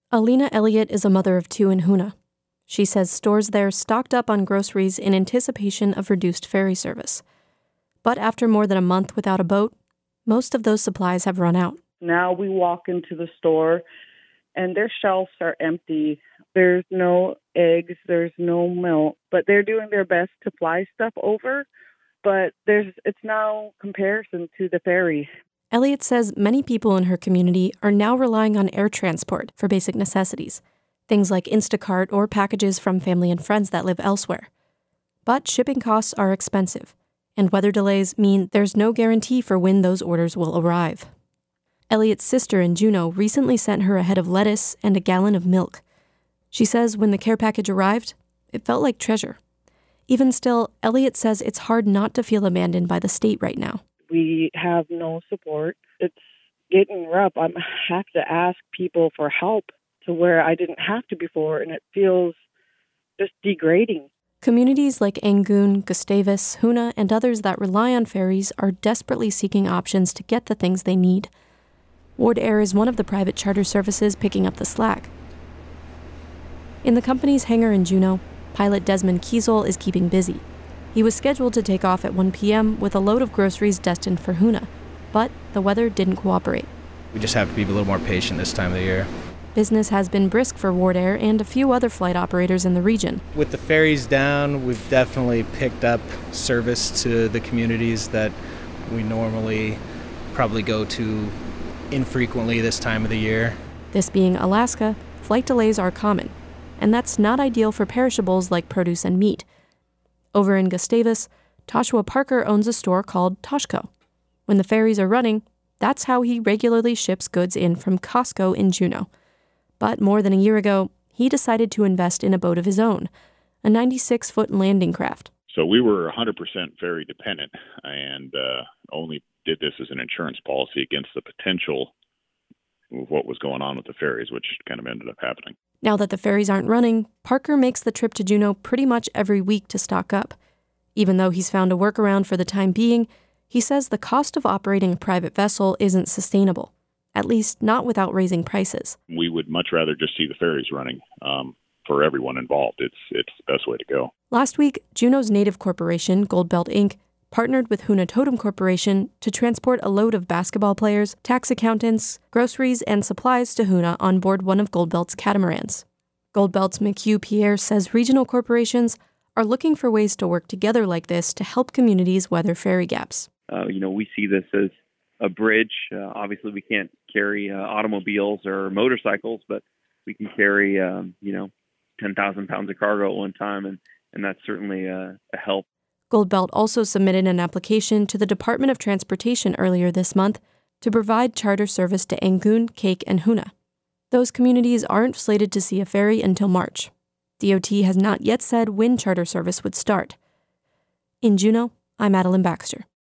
Alina Elliott is a mother of two in Hoonah. She says stores there stocked up on groceries in anticipation of reduced ferry service. But after more than a month without a boat, most of those supplies have run out. Now we walk into the store and their shelves are empty. There's no eggs, there's no milk, but they're doing their best to fly stuff over. But it's now comparison to the ferry. Elliott says many people in her community are now relying on air transport for basic necessities, things like Instacart or packages from family and friends that live elsewhere. But shipping costs are expensive, and weather delays mean there's no guarantee for when those orders will arrive. Elliott's sister in Juneau recently sent her a head of lettuce and a gallon of milk. She says when the care package arrived, it felt like treasure. Even still, Elliott says it's hard not to feel abandoned by the state right now. We have no support. It's getting rough. I have to ask people for help to where I didn't have to before, and it feels just degrading. Communities like Angoon, Gustavus, Hoonah, and others that rely on ferries are desperately seeking options to get the things they need. Ward Air is one of the private charter services picking up the slack. In the company's hangar in Juneau, pilot Desmond Kiesel is keeping busy. He was scheduled to take off at 1 p.m. with a load of groceries destined for Hoonah, but the weather didn't cooperate. We just have to be a little more patient this time of the year. Business has been brisk for Ward Air and a few other flight operators in the region. With the ferries down, we've definitely picked up service to the communities that we normally probably go to infrequently this time of the year. This being Alaska, flight delays are common, and that's not ideal for perishables like produce and meat. Over in Gustavus, Toshua Parker owns a store called Toshco. When the ferries are running, that's how he regularly ships goods in from Costco in Juneau. But more than a year ago, he decided to invest in a boat of his own, a 96-foot landing craft. So we were 100% ferry dependent and only did this as an insurance policy against the potential of what was going on with the ferries, which kind of ended up happening. Now that the ferries aren't running, Parker makes the trip to Juneau pretty much every week to stock up. Even though he's found a workaround for the time being, he says the cost of operating a private vessel isn't sustainable, at least not without raising prices. We would much rather just see the ferries running for everyone involved. It's the best way to go. Last week, Juneau's native corporation, Goldbelt Inc., partnered with Hoonah Totem Corporation to transport a load of basketball players, tax accountants, groceries, and supplies to Hoonah on board one of Goldbelt's catamarans. Goldbelt's McHugh Pierre says regional corporations are looking for ways to work together like this to help communities weather ferry gaps. We see this as a bridge. Obviously, we can't carry automobiles or motorcycles, but we can carry, 10,000 pounds of cargo at one time, and that's certainly a help. Goldbelt also submitted an application to the Department of Transportation earlier this month to provide charter service to Angoon, Cake, and Hoonah. Those communities aren't slated to see a ferry until March. DOT has not yet said when charter service would start. In Juneau, I'm Madeline Baxter.